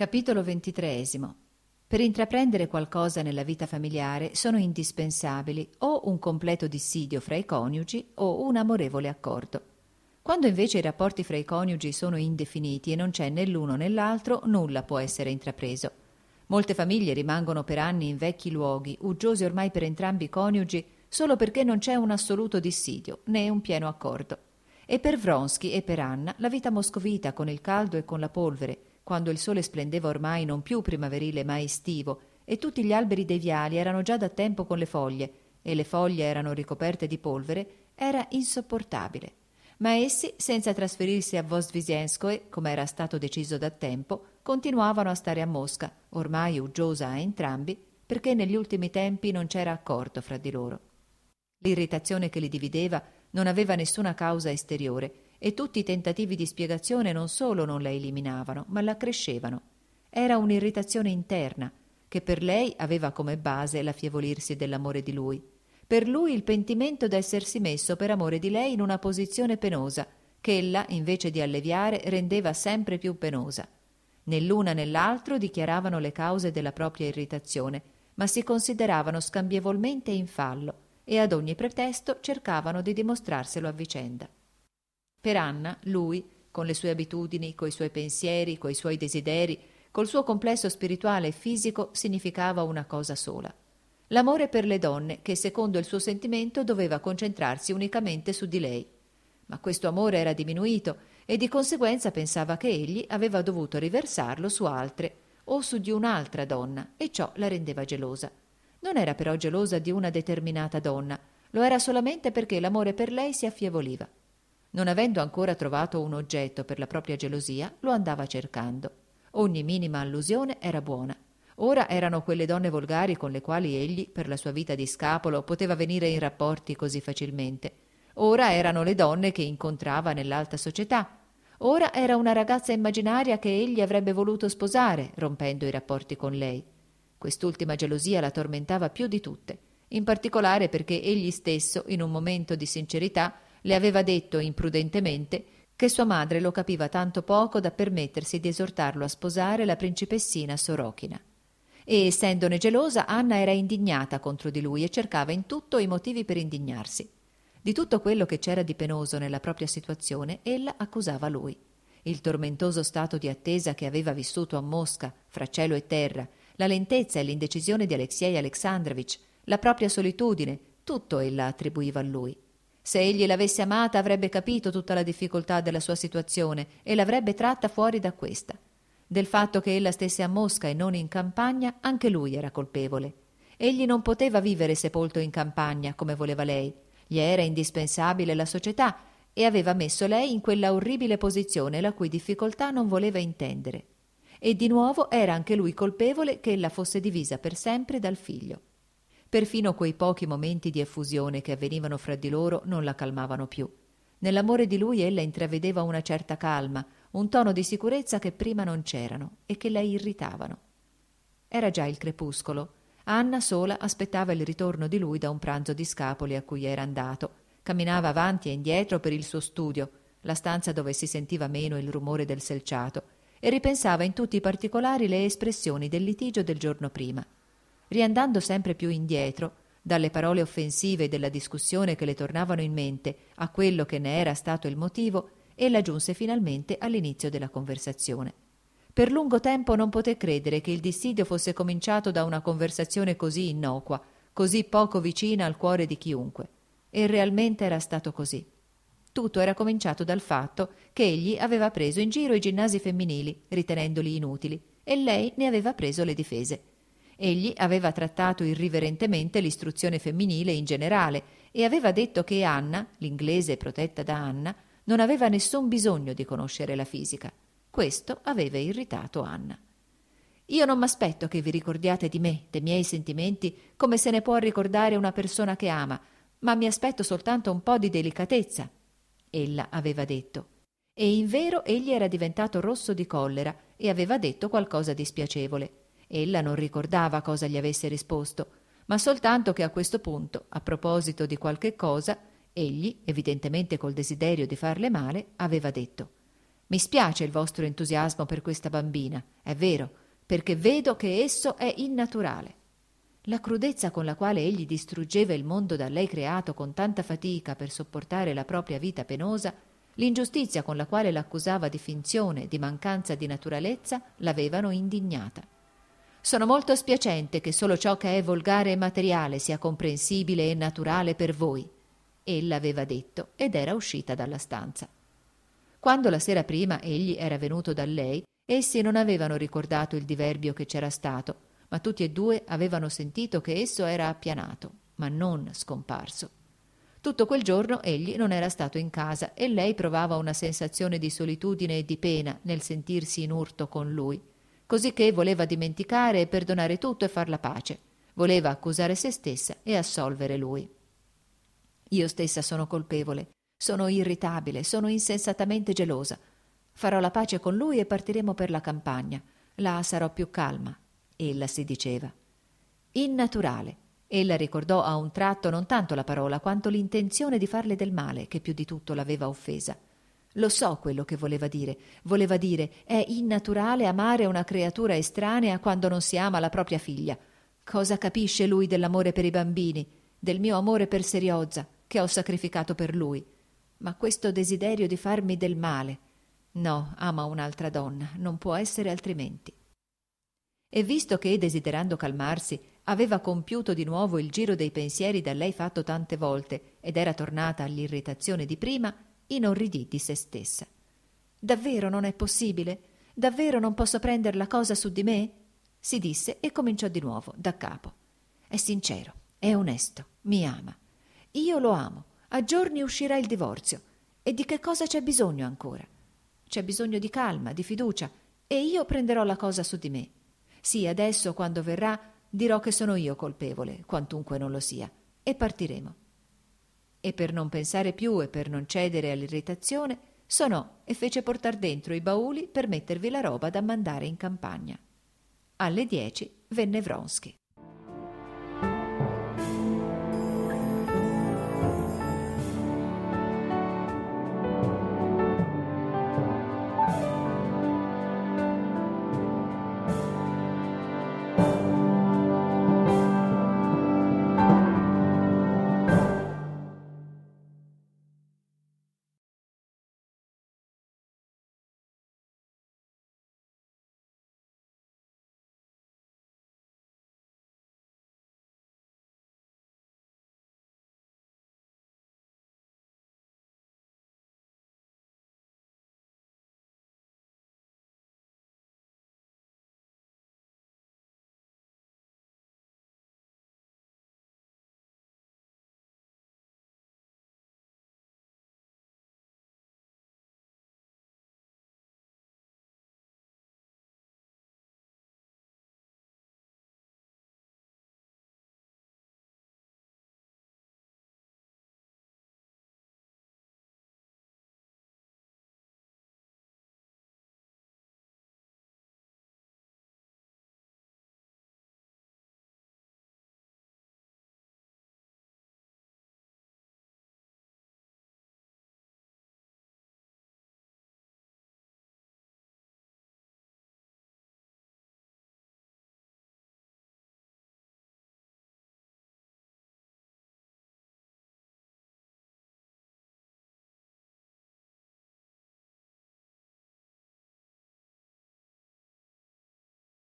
Capitolo 23. Per intraprendere qualcosa nella vita familiare sono indispensabili o un completo dissidio fra i coniugi o un amorevole accordo. Quando invece i rapporti fra i coniugi sono indefiniti e non c'è né l'uno né l'altro, nulla può essere intrapreso. Molte famiglie rimangono per anni in vecchi luoghi, uggiose ormai per entrambi i coniugi, solo perché non c'è un assoluto dissidio né un pieno accordo. E per Vronsky e per Anna la vita moscovita con il caldo e con la polvere, quando il sole splendeva ormai non più primaverile ma estivo, e tutti gli alberi dei viali erano già da tempo con le foglie, e le foglie erano ricoperte di polvere, era insopportabile. Ma essi, senza trasferirsi a Vozdvizhenskoe, come era stato deciso da tempo, continuavano a stare a Mosca, ormai uggiosa a entrambi, perché negli ultimi tempi non c'era accordo fra di loro. L'irritazione che li divideva non aveva nessuna causa esteriore, e tutti i tentativi di spiegazione non solo non la eliminavano, ma l'accrescevano. Era un'irritazione interna, che per lei aveva come base l'affievolirsi dell'amore di lui. Per lui il pentimento d'essersi messo per amore di lei in una posizione penosa, che ella, invece di alleviare, rendeva sempre più penosa. Né l'una né l'altro dichiaravano le cause della propria irritazione, ma si consideravano scambievolmente in fallo, e ad ogni pretesto cercavano di dimostrarselo a vicenda. Per Anna, lui, con le sue abitudini, coi suoi pensieri, coi suoi desideri, col suo complesso spirituale e fisico, significava una cosa sola: l'amore per le donne, che secondo il suo sentimento doveva concentrarsi unicamente su di lei. Ma questo amore era diminuito e di conseguenza pensava che egli aveva dovuto riversarlo su altre o su di un'altra donna, e ciò la rendeva gelosa. Non era però gelosa di una determinata donna, lo era solamente perché l'amore per lei si affievolива. Non avendo ancora trovato un oggetto per la propria gelosia, lo andava cercando. Ogni minima allusione era buona. Ora erano quelle donne volgari con le quali egli, per la sua vita di scapolo, poteva venire in rapporti così facilmente. Ora erano le donne che incontrava nell'alta società. Ora era una ragazza immaginaria che egli avrebbe voluto sposare, rompendo i rapporti con lei. Quest'ultima gelosia la tormentava più di tutte, in particolare perché egli stesso, in un momento di sincerità, le aveva detto imprudentemente che sua madre lo capiva tanto poco da permettersi di esortarlo a sposare la principessina Sorokina. E, essendone gelosa, Anna era indignata contro di lui e cercava in tutto i motivi per indignarsi. Di tutto quello che c'era di penoso nella propria situazione, ella accusava lui. Il tormentoso stato di attesa che aveva vissuto a Mosca, fra cielo e terra, la lentezza e l'indecisione di Alexei Alexandrovich, la propria solitudine, tutto ella attribuiva a lui. Se egli l'avesse amata avrebbe capito tutta la difficoltà della sua situazione e l'avrebbe tratta fuori da questa. Del fatto che ella stesse a Mosca e non in campagna, anche lui era colpevole. Egli non poteva vivere sepolto in campagna come voleva lei. Gli era indispensabile la società e aveva messo lei in quella orribile posizione la cui difficoltà non voleva intendere. E di nuovo era anche lui colpevole che ella fosse divisa per sempre dal figlio. Perfino quei pochi momenti di effusione che avvenivano fra di loro non la calmavano più. Nell'amore di lui ella intravedeva una certa calma, un tono di sicurezza che prima non c'erano e che la irritavano. Era già il crepuscolo. Anna sola aspettava il ritorno di lui da un pranzo di scapoli a cui era andato. Camminava avanti e indietro per il suo studio, la stanza dove si sentiva meno il rumore del selciato, e ripensava in tutti i particolari le espressioni del litigio del giorno prima. Riandando sempre più indietro, dalle parole offensive della discussione che le tornavano in mente a quello che ne era stato il motivo, ella giunse finalmente all'inizio della conversazione. Per lungo tempo non poté credere che il dissidio fosse cominciato da una conversazione così innocua, così poco vicina al cuore di chiunque. E realmente era stato così. Tutto era cominciato dal fatto che egli aveva preso in giro i ginnasi femminili, ritenendoli inutili, e lei ne aveva preso le difese. Egli aveva trattato irriverentemente l'istruzione femminile in generale e aveva detto che Anna, l'inglese protetta da Anna, non aveva nessun bisogno di conoscere la fisica. Questo aveva irritato Anna. «Io non m'aspetto che vi ricordiate di me, dei miei sentimenti, come se ne può ricordare una persona che ama, ma mi aspetto soltanto un po' di delicatezza», ella aveva detto. E invero egli era diventato rosso di collera e aveva detto qualcosa di spiacevole. Ella non ricordava cosa gli avesse risposto, ma soltanto che a questo punto, a proposito di qualche cosa, egli, evidentemente col desiderio di farle male, aveva detto: Mi spiace il vostro entusiasmo per questa bambina, è vero, perché vedo che esso è innaturale. La crudezza con la quale egli distruggeva il mondo da lei creato con tanta fatica per sopportare la propria vita penosa, l'ingiustizia con la quale l'accusava di finzione, di mancanza di naturalezza, l'avevano indignata. Sono molto spiacente che solo ciò che è volgare e materiale sia comprensibile e naturale per voi, ella aveva detto ed era uscita dalla stanza. Quando la sera prima egli era venuto da lei, essi non avevano ricordato il diverbio che c'era stato, ma tutti e due avevano sentito che esso era appianato, ma non scomparso. Tutto quel giorno egli non era stato in casa e lei provava una sensazione di solitudine e di pena nel sentirsi in urto con lui, cosicché voleva dimenticare e perdonare tutto e far la pace, voleva accusare se stessa e assolvere lui. Io stessa sono colpevole, sono irritabile, sono insensatamente gelosa. Farò la pace con lui e partiremo per la campagna. Là sarò più calma. Ella si diceva. Innaturale. Ella ricordò a un tratto non tanto la parola quanto l'intenzione di farle del male che più di tutto l'aveva offesa. Lo so quello che voleva dire. Voleva dire è innaturale amare una creatura estranea quando non si ama la propria figlia. Cosa capisce lui dell'amore per i bambini, del mio amore per Seriozza, che ho sacrificato per lui? Ma questo desiderio di farmi del male. No, ama un'altra donna, non può essere altrimenti. E visto che, desiderando calmarsi, aveva compiuto di nuovo il giro dei pensieri da lei fatto tante volte ed era tornata all'irritazione di prima, inorridì di se stessa. Davvero non è possibile? Davvero non posso prender la cosa su di me? Si disse e cominciò di nuovo, da capo. È sincero, è onesto, mi ama. Io lo amo, a giorni uscirà il divorzio. E di che cosa c'è bisogno ancora? C'è bisogno di calma, di fiducia, e io prenderò la cosa su di me. Sì, adesso, quando verrà, dirò che sono io colpevole, quantunque non lo sia, e partiremo. E per non pensare più e per non cedere all'irritazione, sonò e fece portar dentro i bauli per mettervi la roba da mandare in campagna. Alle 10 venne Vronsky.